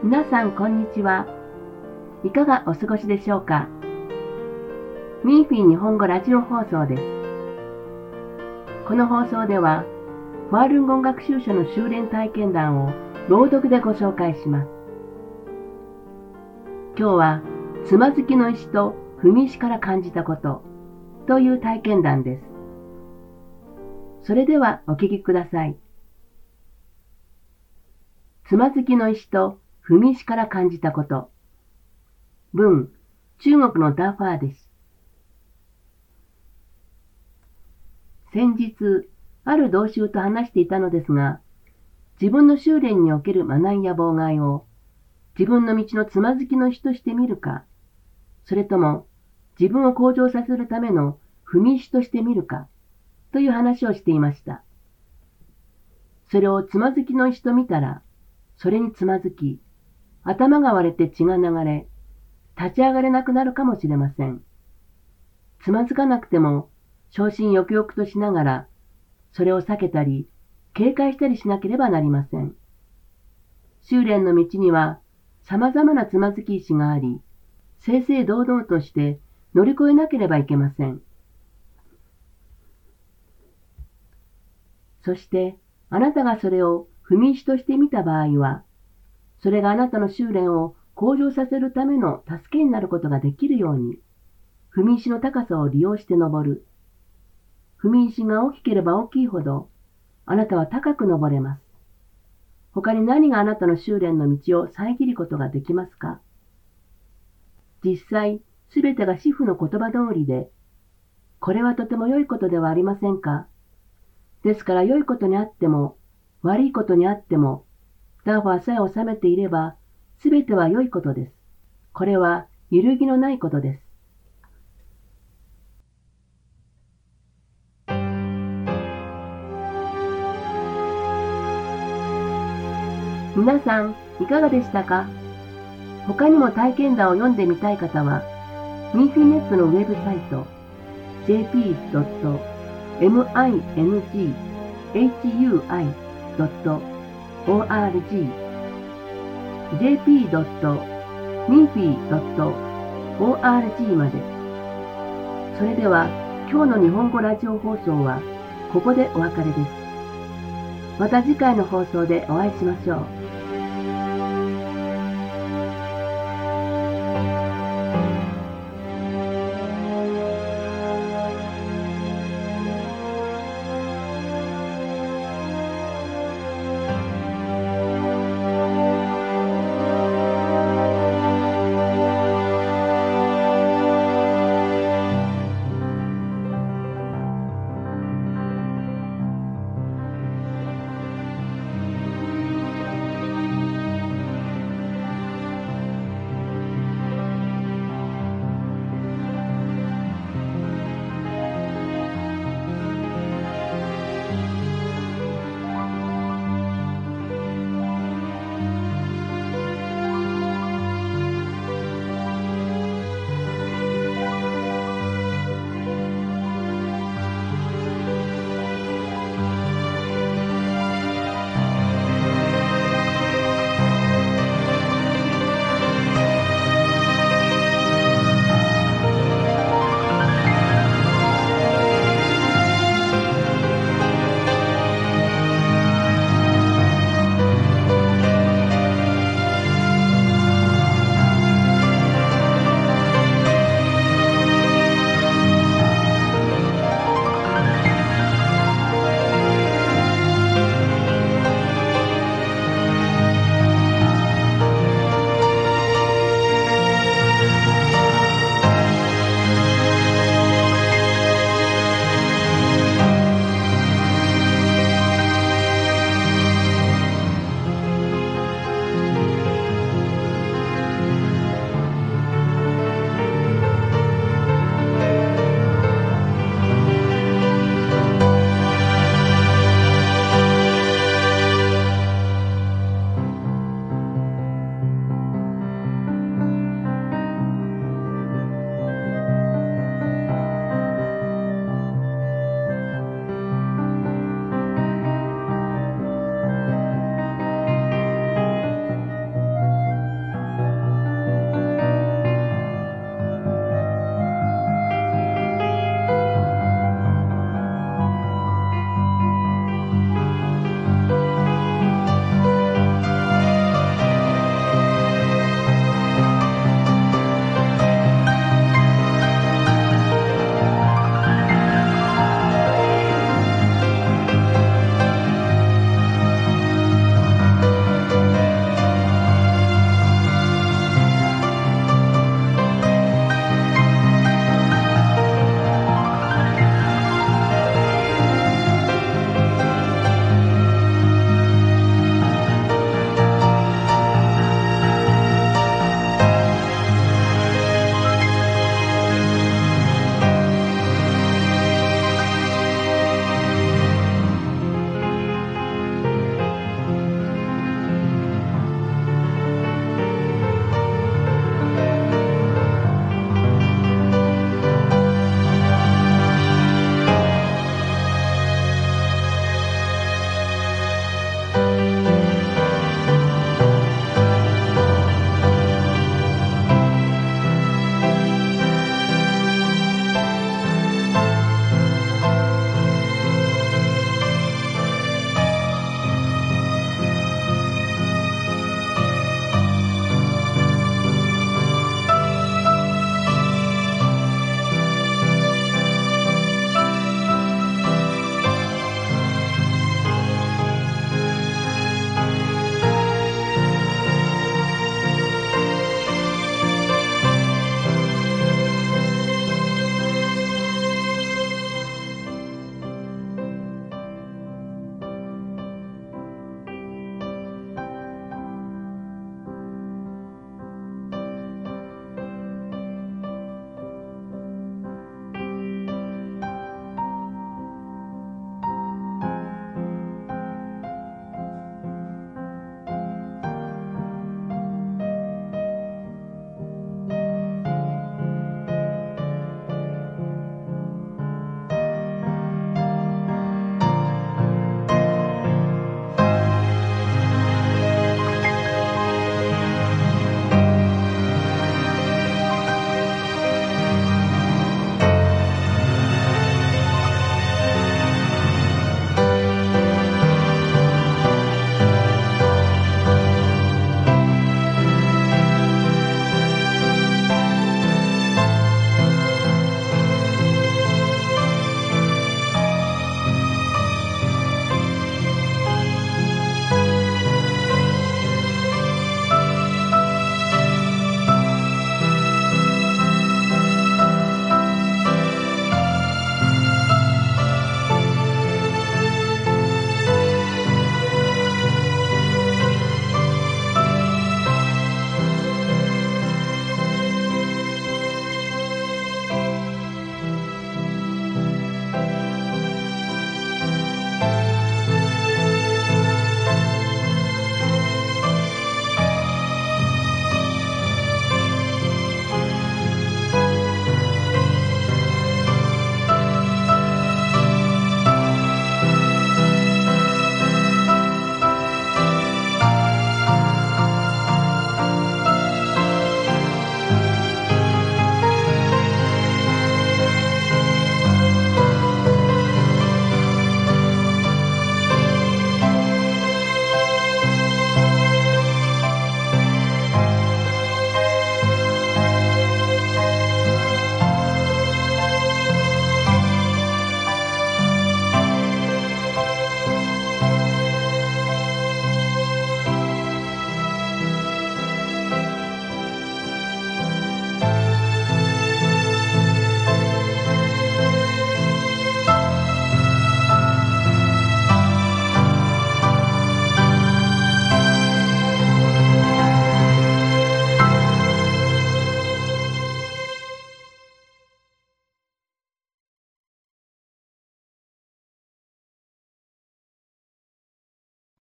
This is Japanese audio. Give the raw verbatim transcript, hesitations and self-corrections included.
皆さんこんにちは。いかがお過ごしでしょうか。ミーフィー日本語ラジオ放送です。この放送ではファールンゴン学習者の修練体験談を朗読でご紹介します。今日はつまずきの石と踏み石から感じたことという体験談です。それではお聞きください。つまずきの石と踏み石から感じたこと。文、中国のダファーです。先日、ある同修と話していたのですが、自分の修練におけるマナーや妨害を自分の道のつまずきの石として見るか、それとも自分を向上させるための踏み石として見るか、という話をしていました。それをつまずきの石と見たら、それにつまずき、頭が割れて血が流れ、立ち上がれなくなるかもしれません。つまずかなくても、小心よくよくとしながら、それを避けたり、警戒したりしなければなりません。修練の道には、様々なつまずき石があり、正々堂々として乗り越えなければいけません。そして、あなたがそれを踏み石として見た場合は、それがあなたの修練を向上させるための助けになることができるように、踏み石の高さを利用して登る。踏み石が大きければ大きいほど、あなたは高く登れます。他に何があなたの修練の道を遮ることができますか？実際、すべてが師父の言葉通りで、これはとても良いことではありませんか？ですから良いことにあっても、悪いことにあっても、ダファーさえ収めていれば、すべては良いことです。これは揺るぎのないことです。皆さん、いかがでしたか？他にも体験談を読んでみたい方は、ミーフィーネットのウェブサイト、ジェーピードットミングハイドットオーアールジージェーピードットミーフィードットオーアールジー まで。それでは、今日の日本語ラジオ放送はここでお別れです。また次回の放送でお会いしましょう。